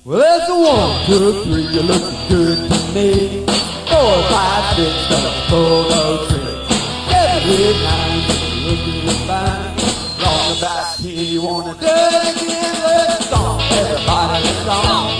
Well, there's a 1, 2, 3, you're looking good to me. 4, 5, 6, 7, 4, no tricks. 7, 8, 9, you're looking fine. Long about here, you wanna do it again, let's go. Everybody, let's go.